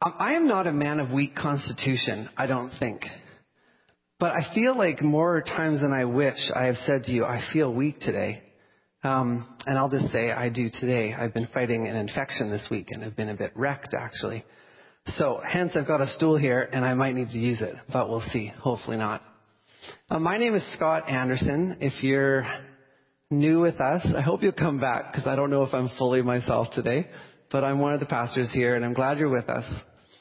I am not a man of weak constitution, I don't think. But I feel like more times than I wish I have said to you, I feel weak today. And I'll just say I do today. I've been fighting an infection this week and have been a bit wrecked, actually. So hence I've got a stool here and I might need to use it, but we'll see. Hopefully not. My name is Scott Anderson. If you're new with us, I hope you'll come back because I don't know if I'm fully myself today, but I'm one of the pastors here and I'm glad you're with us.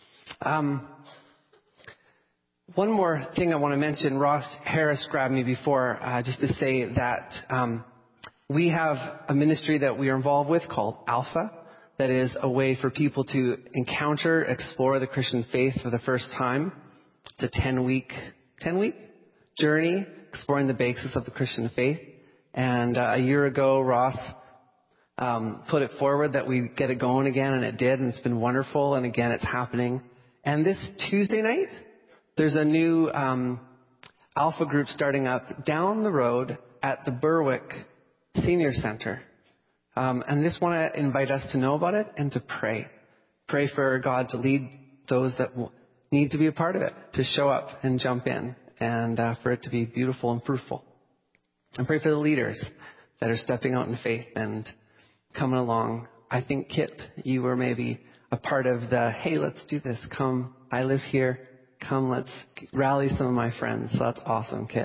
One more thing I want to mention. Ross Harris grabbed me before just to say that we have a ministry that we are involved with called Alpha. That is a way for people to encounter, explore the Christian faith for the first time. It's a 10-week journey exploring the basis of the Christian faith. And a year ago, Ross put it forward that we get it going again, and it did, and it's been wonderful. And again, it's happening. And this Tuesday night, there's a new Alpha group starting up down the road at the Berwick Senior Center. And just want to invite us to know about it and to pray. Pray for God to lead those that need to be a part of it, to show up and jump in, and for it to be beautiful and fruitful. And pray for the leaders that are stepping out in faith and coming along. I think, Kit, you were maybe a part of the, hey, let's do this. Come, I live here. Come, let's rally some of my friends. So that's awesome, Kit.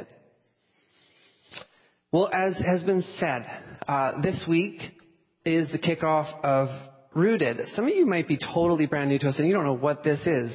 Well, as has been said, this week is the kickoff of Rooted. Some of you might be totally brand new to us and you don't know what this is.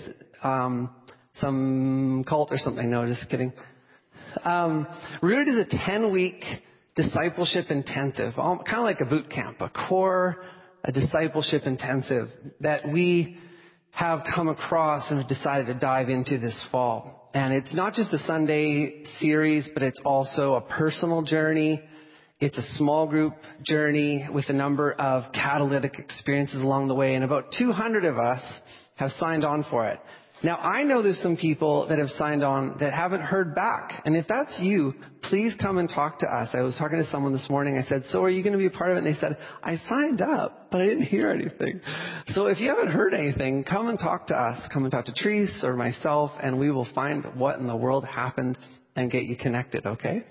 Some cult or something. No, just kidding. Rooted is a 10-week discipleship intensive, kind of like a boot camp, a discipleship intensive that we have come across and have decided to dive into this fall. And it's not just a Sunday series, but it's also a personal journey. It's a small group journey with a number of catalytic experiences along the way. And about 200 of us have signed on for it. Now, I know there's some people that have signed on that haven't heard back. And if that's you, please come and talk to us. I was talking to someone this morning. I said, so are you going to be a part of it? And they said, I signed up, but I didn't hear anything. So if you haven't heard anything, come and talk to us. Come and talk to Therese or myself, and we will find what in the world happened and get you connected, okay?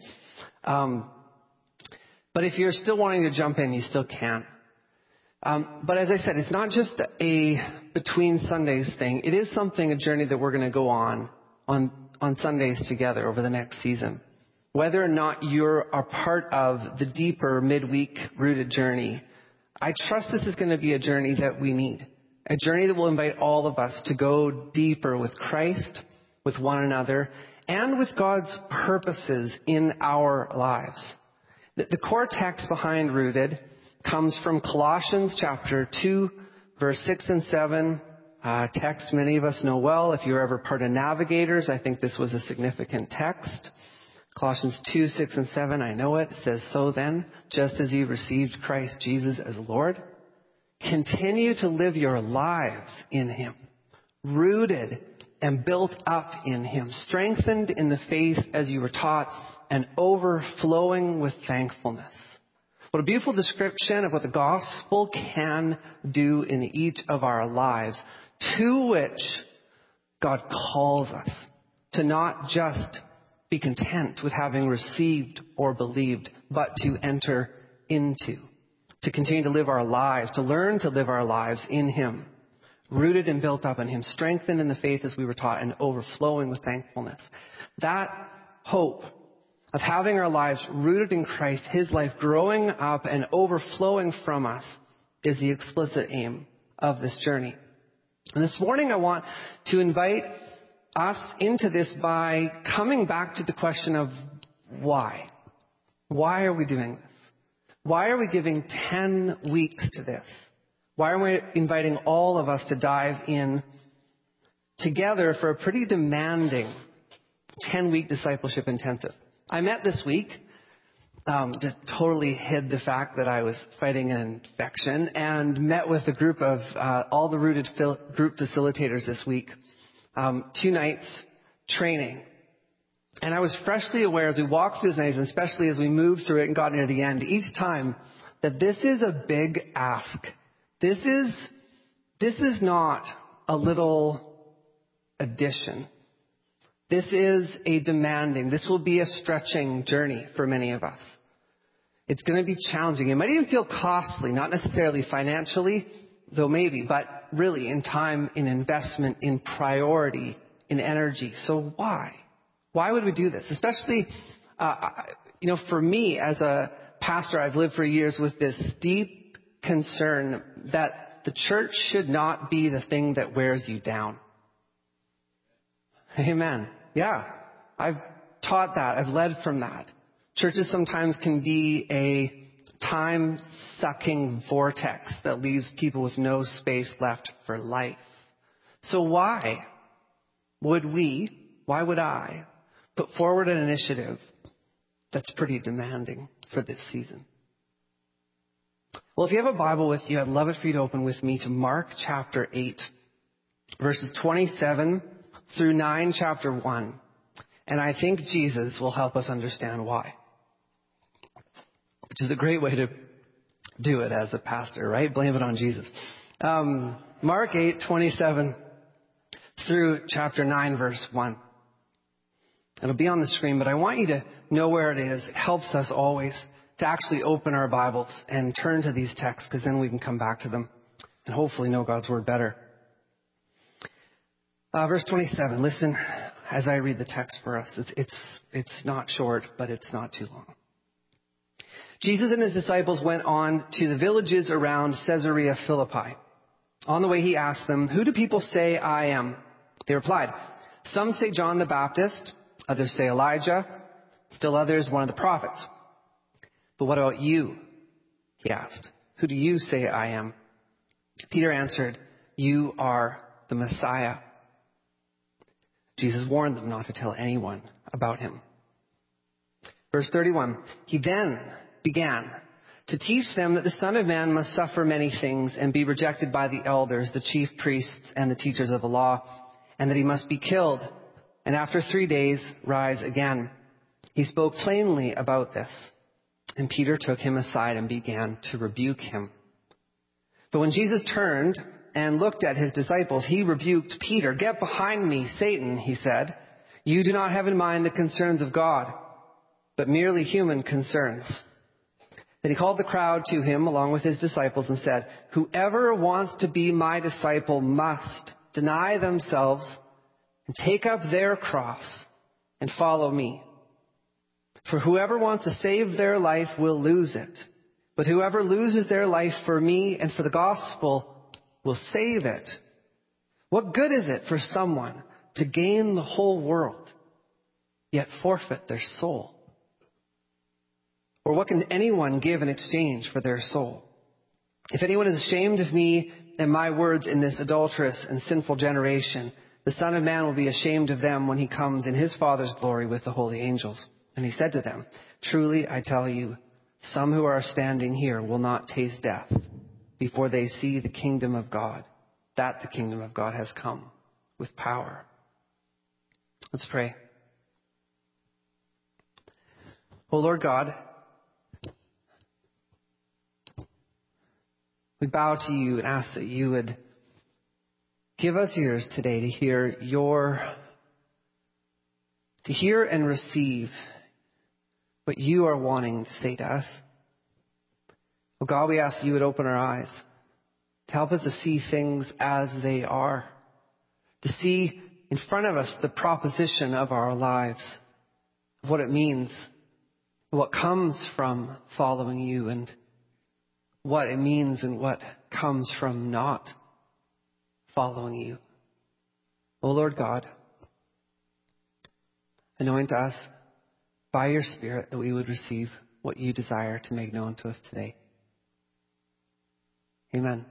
But if you're still wanting to jump in, you still can. But as I said, it's not just a between Sundays thing. It is a journey that we're going to go on Sundays together over the next season. Whether or not you're a part of the deeper midweek Rooted journey, I trust this is going to be a journey that we need. A journey that will invite all of us to go deeper with Christ, with one another, and with God's purposes in our lives. The core text behind Rooted comes from Colossians chapter 2, verse 6 and 7. Text many of us know well. If you're ever part of Navigators, I think this was a significant text. Colossians 2, 6 and 7, I know it. It says, so then, just as you received Christ Jesus as Lord, continue to live your lives in Him, rooted and built up in Him, strengthened in the faith as you were taught, and overflowing with thankfulness. What a beautiful description of what the gospel can do in each of our lives, to which God calls us to not just be content with having received or believed, but to enter into, to continue to live our lives, to learn to live our lives in Him, rooted and built up in Him, strengthened in the faith as we were taught, and overflowing with thankfulness. That hope of having our lives rooted in Christ, His life growing up and overflowing from us, is the explicit aim of this journey. And this morning I want to invite us into this by coming back to the question of why. Why are we doing this? Why are we giving 10 weeks to this? Why are we inviting all of us to dive in together for a pretty demanding 10-week discipleship intensive? I met this week, just totally hid the fact that I was fighting an infection, and met with a group of all the Rooted group facilitators this week. 2 nights training. And I was freshly aware as we walked through these nights, and especially as we moved through it and got near the end, each time, that this is a big ask. This is not a little addition. This is this will be a stretching journey for many of us. It's going to be challenging. It might even feel costly, not necessarily financially, though maybe, but really in time, in investment, in priority, in energy. So why? Why would we do this? Especially, for me as a pastor, I've lived for years with this deep concern that the church should not be the thing that wears you down. Amen. Yeah, I've taught that. I've led from that. Churches sometimes can be a time-sucking vortex that leaves people with no space left for life. So why would I put forward an initiative that's pretty demanding for this season? Well, if you have a Bible with you, I'd love it for you to open with me to Mark chapter 8, verses 27 through 9, chapter 1. And I think Jesus will help us understand why. Which is a great way to do it as a pastor, right? Blame it on Jesus. Mark 8, 27 through chapter 9, verse 1. It'll be on the screen, but I want you to know where it is. It helps us always to actually open our Bibles and turn to these texts, because then we can come back to them and hopefully know God's word better. Verse 27, listen as I read the text for us. It's not short, but it's not too long. Jesus and his disciples went on to the villages around Caesarea Philippi. On the way, he asked them, "Who do people say I am?" They replied, "Some say John the Baptist, others say Elijah, still others one of the prophets." "But what about you?" he asked. "Who do you say I am?" Peter answered, "You are the Messiah." Jesus warned them not to tell anyone about him. Verse 31, he then began to teach them that the Son of Man must suffer many things and be rejected by the elders, the chief priests, and the teachers of the law, and that he must be killed, and after 3 days rise again. He spoke plainly about this, and Peter took him aside and began to rebuke him. But when Jesus turned and looked at his disciples, he rebuked Peter. "Get behind me, Satan," he said. "You do not have in mind the concerns of God, but merely human concerns." Then he called the crowd to him along with his disciples and said, "Whoever wants to be my disciple must deny themselves and take up their cross and follow me. For whoever wants to save their life will lose it. But whoever loses their life for me and for the gospel will save it. What good is it for someone to gain the whole world, yet forfeit their soul? Or what can anyone give in exchange for their soul? If anyone is ashamed of me and my words in this adulterous and sinful generation, the Son of Man will be ashamed of them when he comes in his Father's glory with the holy angels." And he said to them, "Truly I tell you, some who are standing here will not taste death before they see the kingdom of God, that the kingdom of God has come with power." Let's pray. Oh Lord God, we bow to you and ask that you would give us ears today to hear and receive what you are wanting to say to us. Oh God, we ask that you would open our eyes to help us to see things as they are, to see in front of us the proposition of our lives, of what it means, what comes from following you, and what it means and what comes from not following you. Oh Lord God, anoint us by your Spirit that we would receive what you desire to make known to us today. Amen.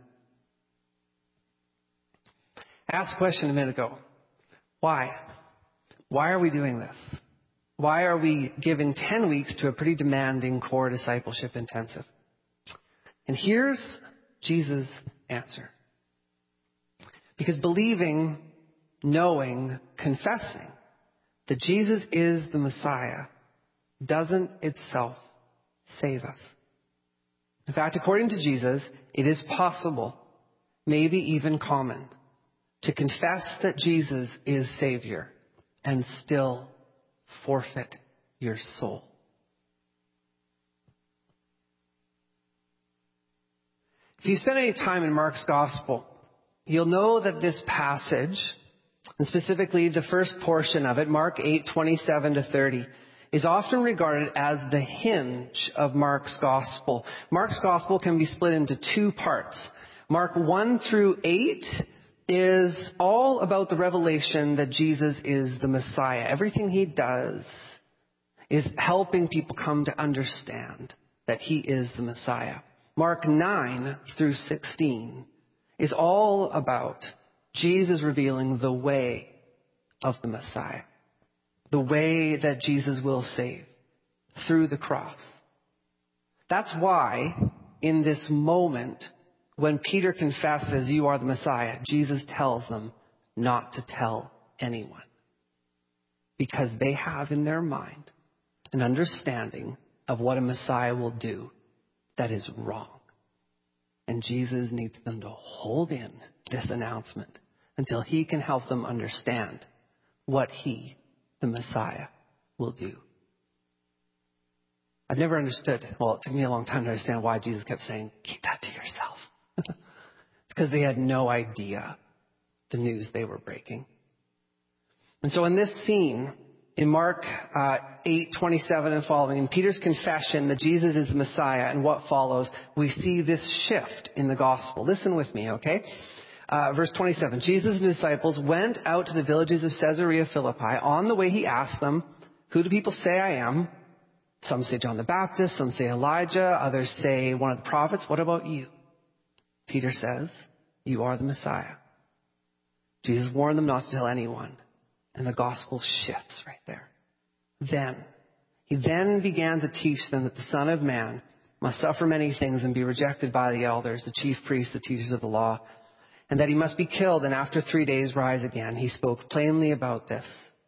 I asked a question a minute ago. Why? Why are we doing this? Why are we giving 10 weeks to a pretty demanding core discipleship intensive? And here's Jesus' answer. Because believing, knowing, confessing that Jesus is the Messiah doesn't itself save us. In fact, according to Jesus, it is possible, maybe even common, to confess that Jesus is Savior and still forfeit your soul. If you spend any time in Mark's Gospel, you'll know that this passage, and specifically the first portion of it, Mark 8:27-30, is often regarded as the hinge of Mark's Gospel. Mark's Gospel can be split into two parts. Mark 1-8 is all about the revelation that Jesus is the Messiah. Everything he does is helping people come to understand that he is the Messiah. Mark 9-16 is all about Jesus revealing the way of the Messiah, the way that Jesus will save through the cross. That's why in this moment, when Peter confesses, "You are the Messiah," Jesus tells them not to tell anyone, because they have in their mind an understanding of what a Messiah will do that is wrong. And Jesus needs them to hold in this announcement until he can help them understand what he, the Messiah, will do. I've never understood, well, it took me a long time to understand why Jesus kept saying, "Keep that to yourself." It's because they had no idea the news they were breaking. And so in this scene, in Mark 8:27 and following, in Peter's confession that Jesus is the Messiah and what follows, we see this shift in the gospel. Listen with me, okay? Verse 27, Jesus and his disciples went out to the villages of Caesarea Philippi. On the way he asked them, "Who do people say I am?" Some say John the Baptist, some say Elijah, others say one of the prophets. "What about you?" Peter says, "You are the Messiah." Jesus warned them not to tell anyone. And the gospel shifts right there. He then began to teach them that the Son of Man must suffer many things and be rejected by the elders, the chief priests, the teachers of the law, and that he must be killed and after 3 days rise again. He spoke plainly about this.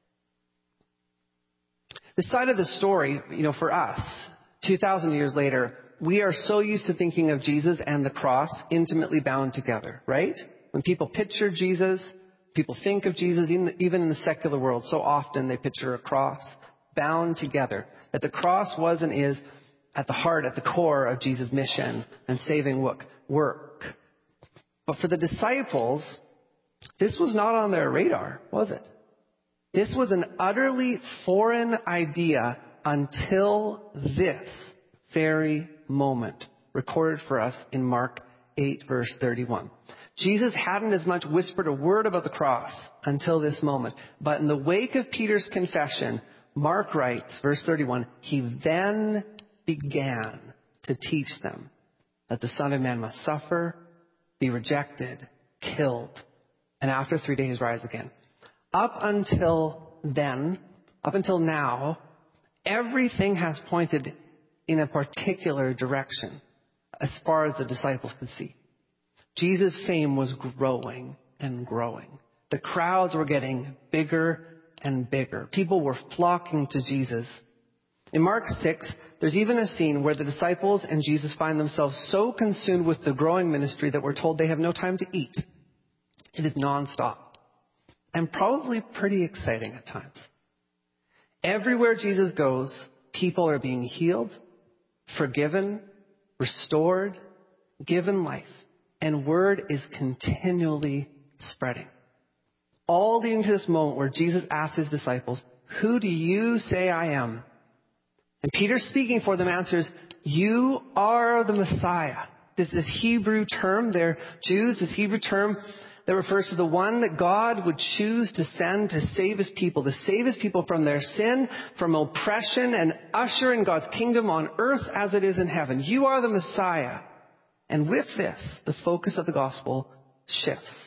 This side of the story, for us, 2,000 years later, we are so used to thinking of Jesus and the cross intimately bound together, right? When people picture Jesus, people think of Jesus, even in the secular world, so often they picture a cross bound together. That the cross was and is at the heart, at the core of Jesus' mission and saving work. But for the disciples, this was not on their radar, was it? This was an utterly foreign idea until this very moment, recorded for us in Mark 8:31. Jesus hadn't as much whispered a word about the cross until this moment. But in the wake of Peter's confession, Mark writes, verse 31, he then began to teach them that the Son of Man must suffer, be rejected, killed, and after 3 days rise again. Up until then, up until now, everything has pointed in a particular direction as far as the disciples could see. Jesus' fame was growing and growing. The crowds were getting bigger and bigger. People were flocking to Jesus. In Mark 6, there's even a scene where the disciples and Jesus find themselves so consumed with the growing ministry that we're told they have no time to eat. It is nonstop. And probably pretty exciting at times. Everywhere Jesus goes, people are being healed, forgiven, restored, given life. And word is continually spreading. All leading to this moment where Jesus asked his disciples, "Who do you say I am?" And Peter, speaking for them, answers, "You are the Messiah." This Hebrew term, they're Jews, this Hebrew term that refers to the one that God would choose to send to save his people from their sin, from oppression, and usher in God's kingdom on earth as it is in heaven. You are the Messiah. And with this, the focus of the gospel shifts.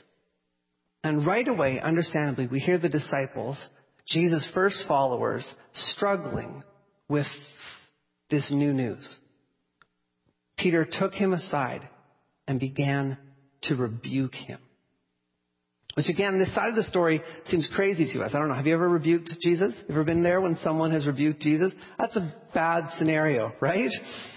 And right away, understandably, we hear the disciples, Jesus' first followers, struggling with this new news. Peter took him aside and began to rebuke him. Which again, this side of the story seems crazy to us. I don't know. Have you ever rebuked Jesus? Ever been there when someone has rebuked Jesus? That's a bad scenario, right?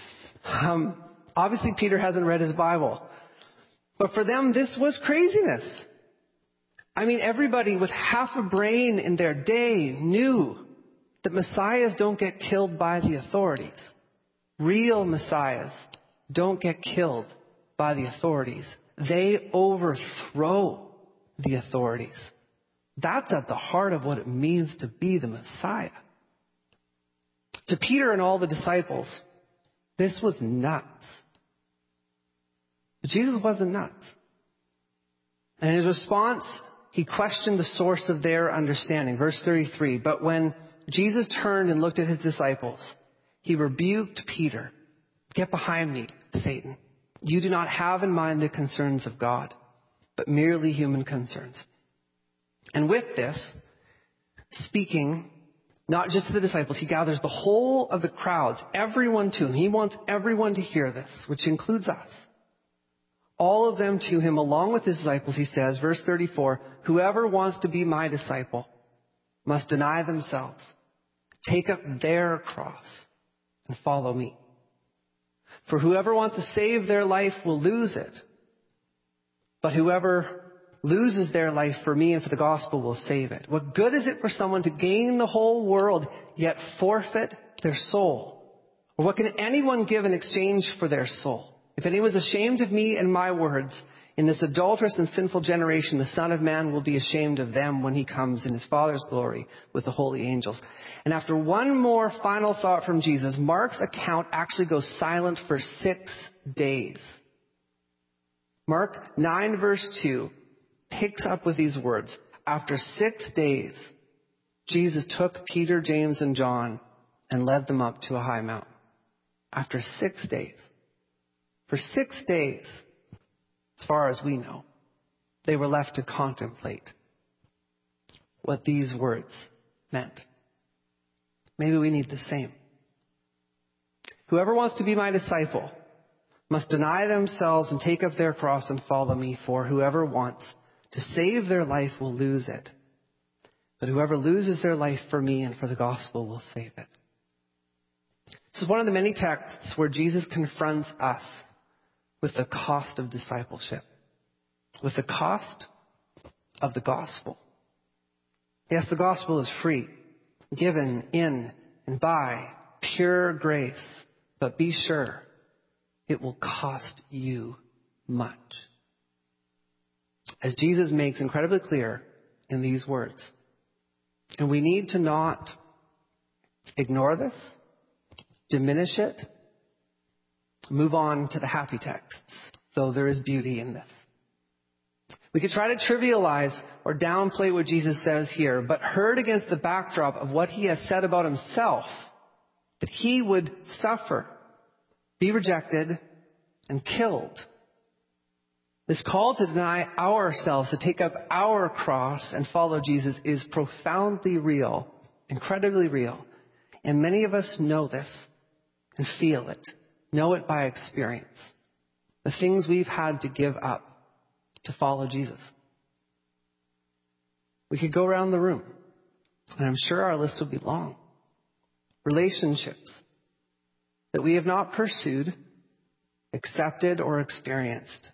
Obviously, Peter hasn't read his Bible. But for them, this was craziness. I mean, everybody with half a brain in their day knew that messiahs don't get killed by the authorities. Real messiahs don't get killed by the authorities. They overthrow the authorities. That's at the heart of what it means to be the Messiah. To Peter and all the disciples, this was nuts. But Jesus wasn't nuts. And in his response, he questioned the source of their understanding. Verse 33, but when Jesus turned and looked at his disciples, he rebuked Peter. Get behind me, Satan. You do not have in mind the concerns of God, but merely human concerns. And with this, speaking not just to the disciples, he gathers the whole of the crowds, everyone to him. He wants everyone to hear this, which includes us. All of them to him, along with his disciples, he says, verse 34, whoever wants to be my disciple must deny themselves, take up their cross, and follow me. For whoever wants to save their life will lose it. But whoever loses their life for me and for the gospel will save it. What good is it for someone to gain the whole world, yet forfeit their soul? Or what can anyone give in exchange for their soul? If anyone's ashamed of me and my words, in this adulterous and sinful generation, the Son of Man will be ashamed of them when he comes in his Father's glory with the holy angels. And after one more final thought from Jesus, Mark's account actually goes silent for 6 days. Mark 9 verse 2 picks up with these words. After 6 days, Jesus took Peter, James, and John and led them up to a high mountain. After 6 days. For 6 days, as far as we know, they were left to contemplate what these words meant. Maybe we need the same. Whoever wants to be my disciple must deny themselves and take up their cross and follow me, for whoever wants to save their life will lose it. But whoever loses their life for me and for the gospel will save it. This is one of the many texts where Jesus confronts us with the cost of discipleship, with the cost of the gospel. Yes, the gospel is free, given in and by pure grace, but be sure it will cost you much. As Jesus makes incredibly clear in these words. And we need to not ignore this, diminish it, move on to the happy texts, though there is beauty in this. We could try to trivialize or downplay what Jesus says here, but heard against the backdrop of what he has said about himself, that he would suffer, be rejected, and killed. This call to deny ourselves, to take up our cross and follow Jesus is profoundly real, incredibly real. And many of us know this and feel it, know it by experience. The things we've had to give up to follow Jesus. We could go around the room, and I'm sure our list would be long. Relationships that we have not pursued, accepted, or experienced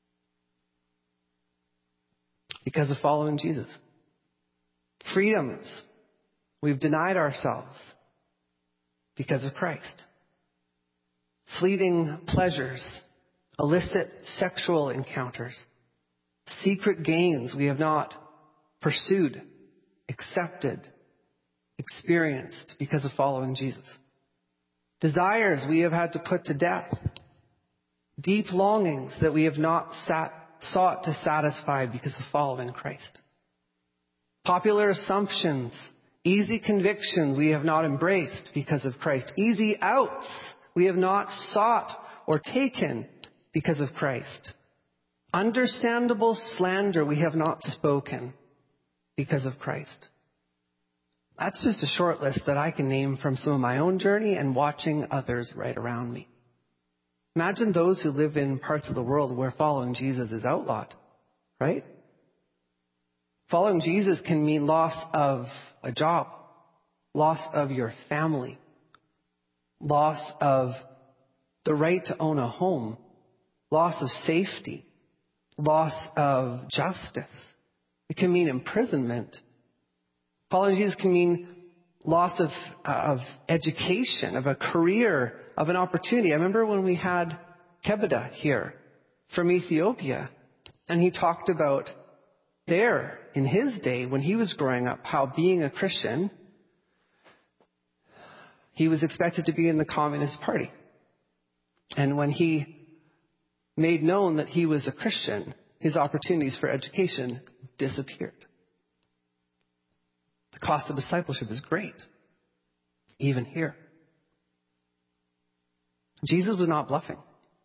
because of following Jesus. Freedoms we've denied ourselves because of Christ. Fleeting pleasures, illicit sexual encounters, secret gains we have not pursued, accepted, experienced because of following Jesus. Desires we have had to put to death. Deep longings that we have not sought to satisfy because of following Christ. Popular assumptions, easy convictions we have not embraced because of Christ. Easy outs we have not sought or taken because of Christ. Understandable slander we have not spoken because of Christ. That's just a short list that I can name from some of my own journey and watching others right around me. Imagine those who live in parts of the world where following Jesus is outlawed, right? Following Jesus can mean loss of a job, loss of your family, loss of the right to own a home, loss of safety, loss of justice. It can mean imprisonment. Following Jesus can mean loss of education, of a career, of an opportunity. I remember when we had Kebeda here from Ethiopia, and he talked about there in his day when he was growing up, how being a Christian, he was expected to be in the Communist Party. And when he made known that he was a Christian, his opportunities for education disappeared. The cost of discipleship is great, even here. Jesus was not bluffing.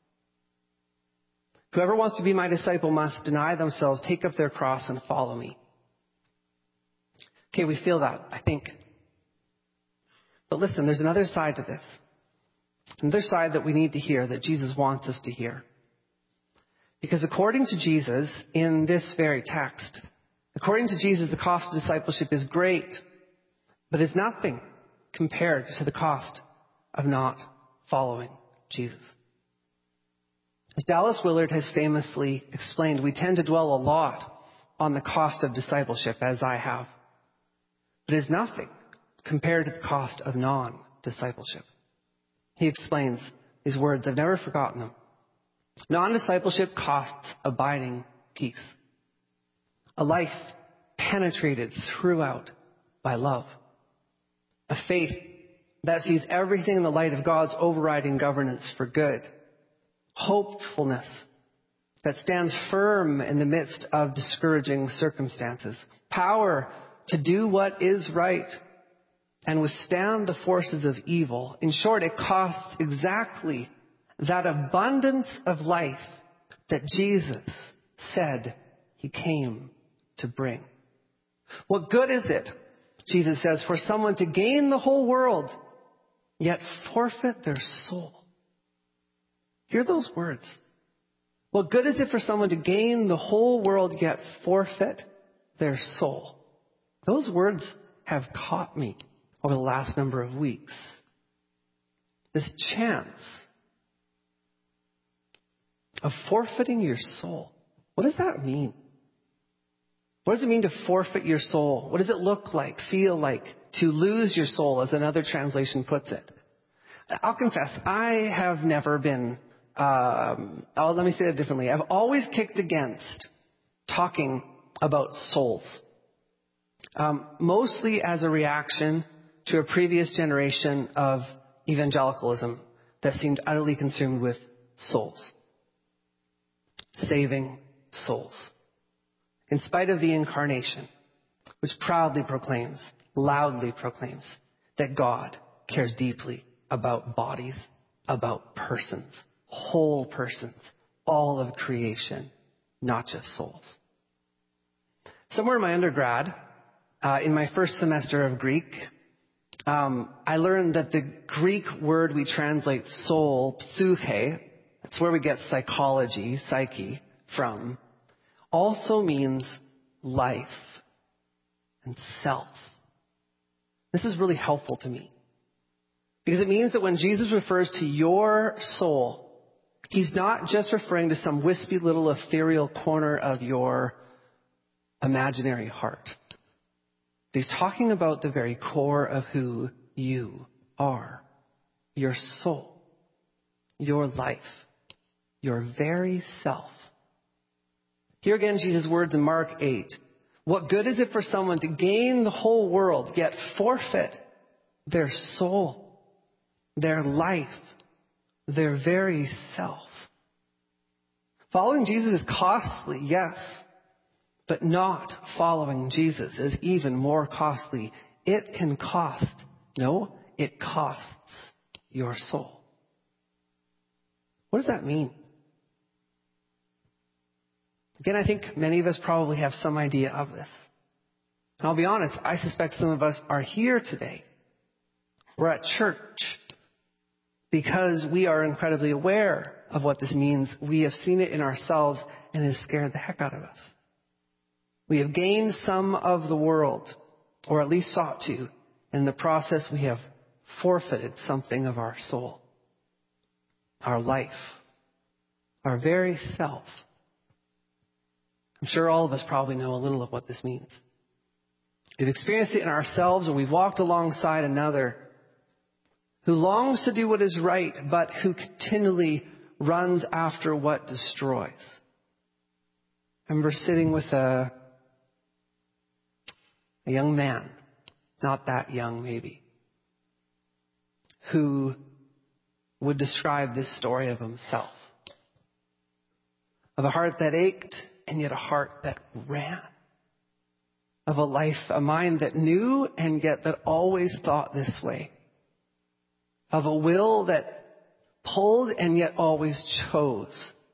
Whoever wants to be my disciple must deny themselves, take up their cross, and follow me. Okay, we feel that, I think. But listen, there's another side to this. Another side that we need to hear, that Jesus wants us to hear. Because according to Jesus, in this very text, according to Jesus, the cost of discipleship is great, but is nothing compared to the cost of not following Jesus. As Dallas Willard has famously explained, we tend to dwell a lot on the cost of discipleship, as I have. But it is nothing compared to the cost of non-discipleship. He explains these words. I've never forgotten them. Non-discipleship costs abiding peace. A life penetrated throughout by love. A faith that sees everything in the light of God's overriding governance for good. Hopefulness that stands firm in the midst of discouraging circumstances. Power to do what is right and withstand the forces of evil. In short, it costs exactly that abundance of life that Jesus said he came to bring. What good is it, Jesus says, for someone to gain the whole world, yet forfeit their soul? Hear those words. What good is it for someone to gain the whole world, yet forfeit their soul? Those words have caught me over the last number of weeks. This chance of forfeiting your soul. What does that mean? What does it mean to forfeit your soul? What does it look like, feel like, to lose your soul, as another translation puts it? I'll confess, I have never been, let me say that differently. I've always kicked against talking about souls. Mostly as a reaction to a previous generation of evangelicalism that seemed utterly consumed with souls. Saving souls. In spite of the incarnation, which proudly proclaims, loudly proclaims, that God cares deeply about bodies, about persons, whole persons, all of creation, not just souls. Somewhere in my undergrad, in my first semester of Greek, I learned that the Greek word we translate soul, psyche, that's where we get psychology, psyche, from, also means life and self. This is really helpful to me. Because it means that when Jesus refers to your soul, he's not just referring to some wispy little ethereal corner of your imaginary heart. He's talking about the very core of who you are. Your soul. Your life. Your very self. Here again, Jesus' words in Mark 8. What good is it for someone to gain the whole world, yet forfeit their soul, their life, their very self? Following Jesus is costly, yes. But not following Jesus is even more costly. It can cost. No, it costs your soul. What does that mean? Again, I think many of us probably have some idea of this. And I'll be honest, I suspect some of us are here today. We're at church because we are incredibly aware of what this means. We have seen it in ourselves and it has scared the heck out of us. We have gained some of the world, or at least sought to. In the process, we have forfeited something of our soul, our life, our very self. I'm sure all of us probably know a little of what this means. We've experienced it in ourselves, or we've walked alongside another who longs to do what is right, but who continually runs after what destroys. I remember sitting with a young man, not that young maybe, who would describe this story of himself. Of a heart that ached, and yet a heart that ran. Of a life, a mind that knew, and yet that always thought this way. Of a will that pulled, and yet always chose.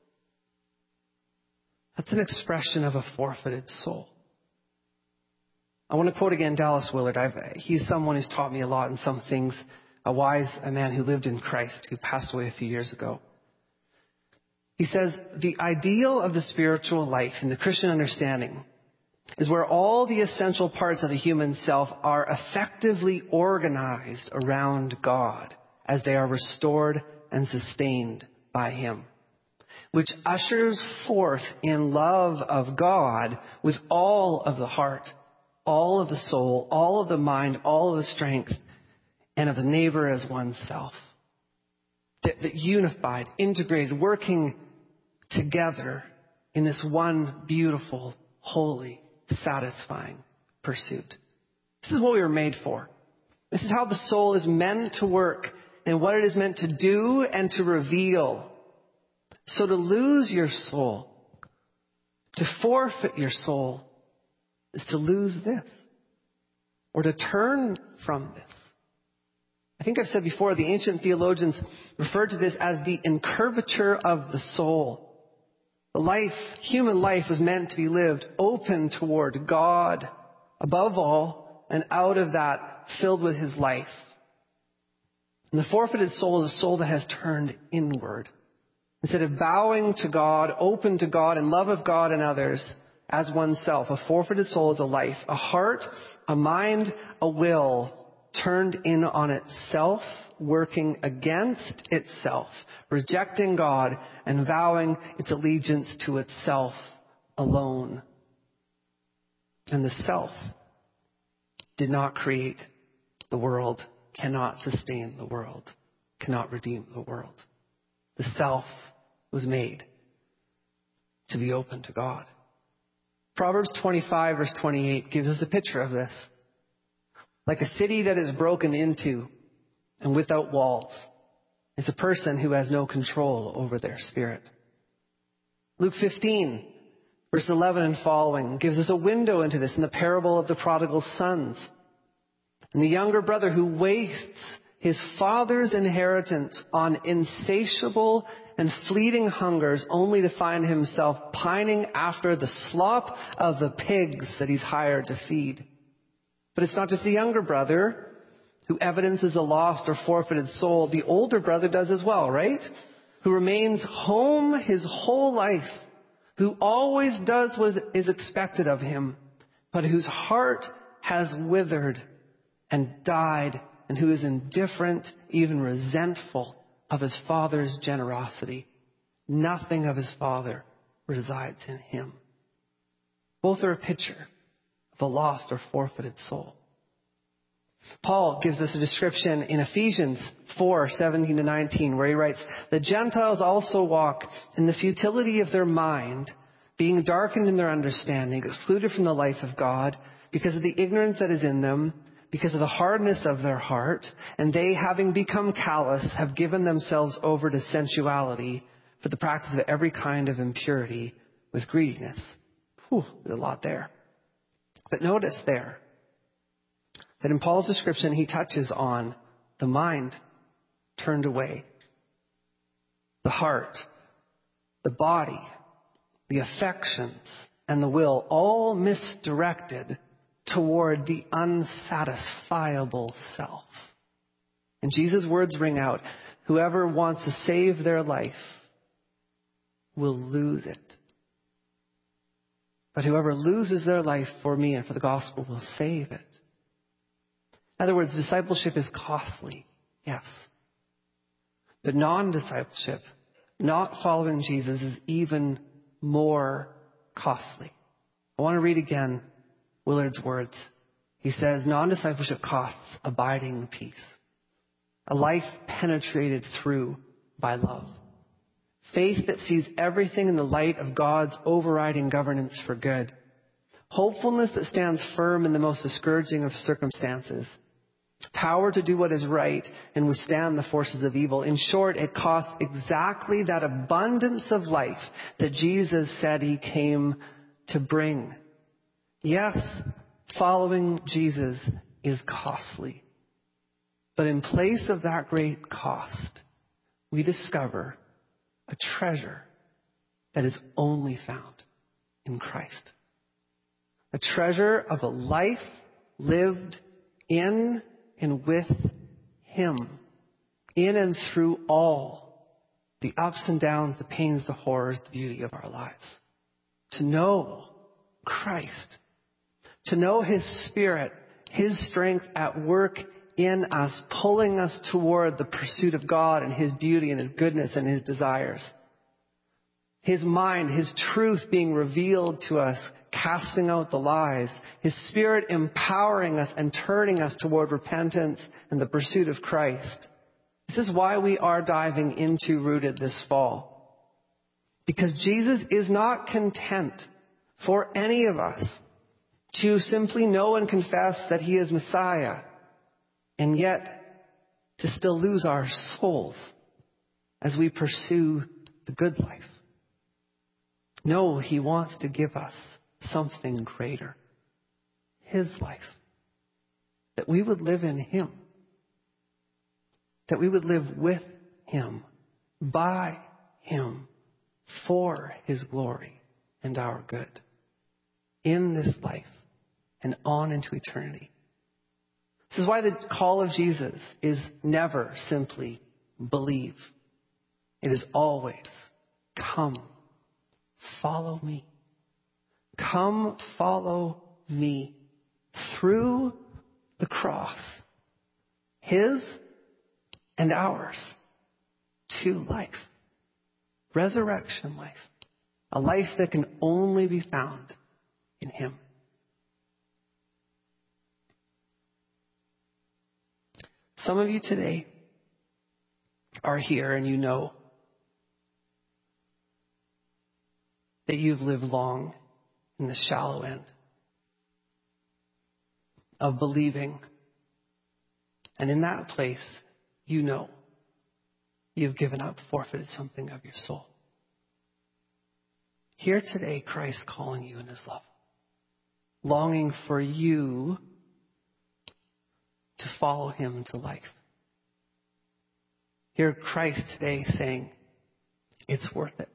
That's an expression of a forfeited soul. I want to quote again Dallas Willard. He's someone who's taught me a lot in some things. A man who lived in Christ, who passed away a few years ago. He says, the ideal of the spiritual life in the Christian understanding is where all the essential parts of the human self are effectively organized around God as they are restored and sustained by Him, which ushers forth in love of God with all of the heart, all of the soul, all of the mind, all of the strength, and of the neighbor as oneself. That unified, integrated, working together in this one beautiful, holy, satisfying pursuit. This is what we were made for. This is how the soul is meant to work and what it is meant to do and to reveal. So to lose your soul, to forfeit your soul, is to lose this, or to turn from this. I think I've said before, the ancient theologians referred to this as the incurvature of the soul. The human life was meant to be lived open toward God above all, and out of that filled with His life. And the forfeited soul is a soul that has turned inward. Instead of bowing to God, open to God, and love of God and others as oneself, a forfeited soul is a life, a heart, a mind, a will turned in on itself, working against itself, rejecting God and vowing its allegiance to itself alone. And the self did not create the world, cannot sustain the world, cannot redeem the world. The self was made to be open to God. Proverbs 25 verse 28 gives us a picture of this. Like a city that is broken into and without walls is a person who has no control over their spirit. Luke 15, verse 11 and following gives us a window into this in the parable of the prodigal sons. And the younger brother who wastes his father's inheritance on insatiable and fleeting hungers only to find himself pining after the slop of the pigs that he's hired to feed. But it's not just the younger brother who evidences a lost or forfeited soul. The older brother does as well, right? Who remains home his whole life, who always does what is expected of him, but whose heart has withered and died, and who is indifferent, even resentful of his father's generosity. Nothing of his father resides in him. Both are a picture of a lost or forfeited soul. Paul gives us a description in Ephesians 4:17-19, where he writes, "The Gentiles also walk in the futility of their mind, being darkened in their understanding, excluded from the life of God, because of the ignorance that is in them, because of the hardness of their heart, and they, having become callous, have given themselves over to sensuality for the practice of every kind of impurity with greediness." There's a lot there. But notice there that in Paul's description, he touches on the mind turned away, the heart, the body, the affections, and the will, all misdirected toward the unsatisfiable self. And Jesus' words ring out, whoever wants to save their life will lose it. But whoever loses their life for me and for the gospel will save it. In other words, discipleship is costly, yes. But non-discipleship, not following Jesus, is even more costly. I want to read again Willard's words. He says, non-discipleship costs abiding peace, a life penetrated through by love, faith that sees everything in the light of God's overriding governance for good, hopefulness that stands firm in the most discouraging of circumstances, power to do what is right and withstand the forces of evil. In short, it costs exactly that abundance of life that Jesus said he came to bring. Yes, following Jesus is costly. But in place of that great cost, we discover a treasure that is only found in Christ. A treasure of a life lived in and with Him, in and through all the ups and downs, the pains, the horrors, the beauty of our lives. To know Christ, to know His Spirit, His strength at work in us, pulling us toward the pursuit of God and His beauty and His goodness and His desires. His mind, His truth being revealed to us, casting out the lies. His Spirit empowering us and turning us toward repentance and the pursuit of Christ. This is why we are diving into Rooted this fall. Because Jesus is not content for any of us to simply know and confess that He is Messiah, and yet to still lose our souls as we pursue the good life. No, He wants to give us something greater. His life. That we would live in Him. That we would live with Him, by Him, for His glory and our good. In this life and on into eternity. This is why the call of Jesus is never simply believe. It is always come. Follow me. Come follow me through the cross, His and ours, to life, resurrection life, a life that can only be found in Him. Some of you today are here and you know that you've lived long in the shallow end of believing. And in that place, you know you've given up, forfeited something of your soul. Here today, Christ calling you in His love, longing for you to follow Him to life. Hear Christ today saying, it's worth it.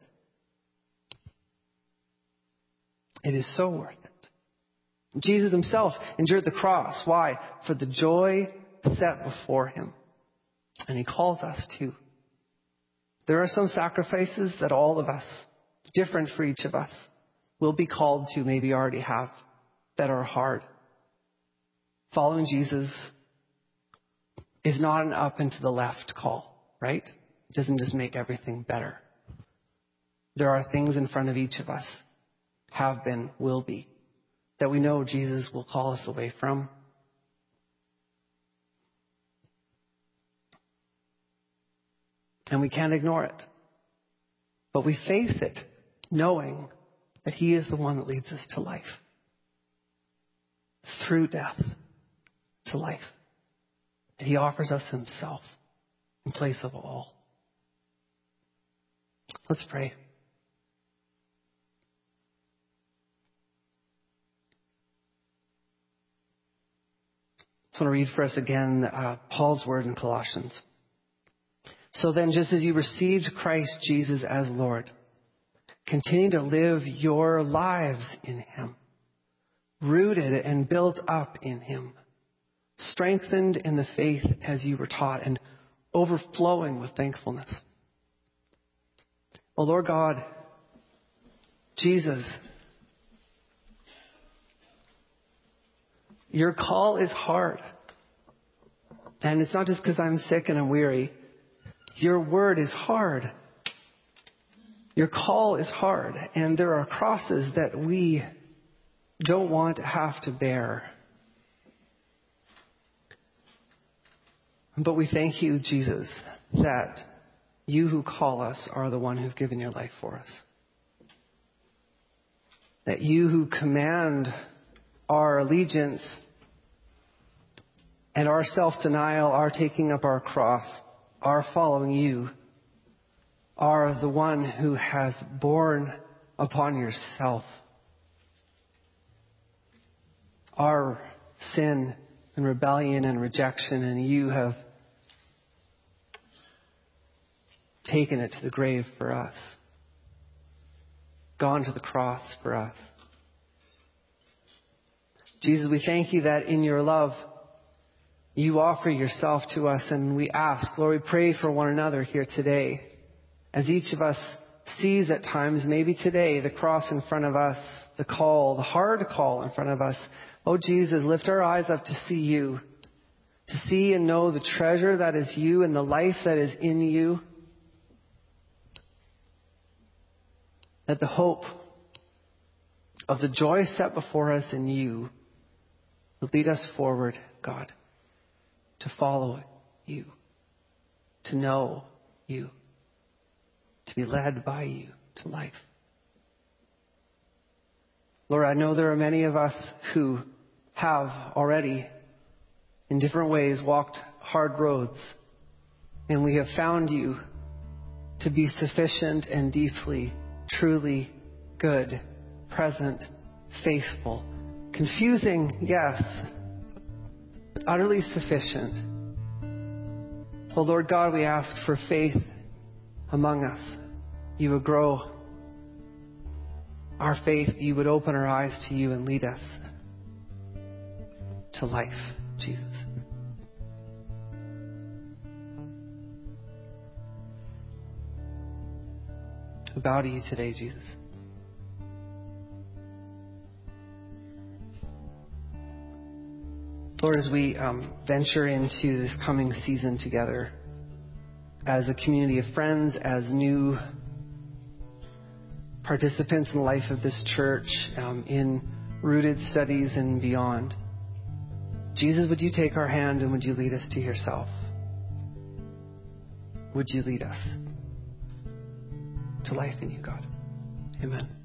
It is so worth it. Jesus Himself endured the cross. Why? For the joy set before Him. And He calls us too. There are some sacrifices that all of us, different for each of us, will be called to, maybe already have, that are hard. Following Jesus is not an up and to the left call, right? It doesn't just make everything better. There are things in front of each of us, have been, will be, that we know Jesus will call us away from. And we can't ignore it. But we face it knowing that He is the one that leads us to life. Through death to life. That He offers us Himself in place of all. Let's pray. I want to read for us again Paul's word in Colossians. So then, just as you received Christ Jesus as Lord, continue to live your lives in Him, rooted and built up in Him, strengthened in the faith as you were taught, and overflowing with thankfulness. Oh Lord God, Jesus, your call is hard. And it's not just because I'm sick and I'm weary. Your word is hard. Your call is hard, and there are crosses that we don't want to have to bear. But we thank you, Jesus, that you who call us are the one who've given your life for us. That you who command our allegiance and our self-denial, our taking up our cross, our following you, are the one who has borne upon yourself our sin and rebellion and rejection, and you have taken it to the grave for us, gone to the cross for us. Jesus, we thank you that in your love, you offer yourself to us, and we ask, Lord, we pray for one another here today. As each of us sees at times, maybe today, the cross in front of us, the call, the hard call in front of us. Oh, Jesus, lift our eyes up to see you, to see and know the treasure that is you and the life that is in you. That the hope of the joy set before us in you will lead us forward, God, to follow you, to know you, to be led by you to life. Lord, I know there are many of us who have already, in different ways, walked hard roads, and we have found you to be sufficient and deeply, truly good, present, faithful, confusing, yes, but utterly sufficient. Oh, Lord God, we ask for faith among us. You would grow our faith. You would open our eyes to you and lead us to life, Jesus. We bow to you today, Jesus. Lord, as we venture into this coming season together, as a community of friends, as new participants in the life of this church, in rooted studies and beyond. Jesus, would you take our hand and would you lead us to yourself? Would you lead us to life in you, God? Amen.